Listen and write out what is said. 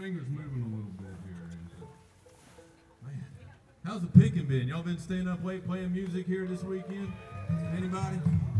finger's moving a little bit here. Man, how's the picking been? Y'all been staying up late playing music here this weekend? Anybody?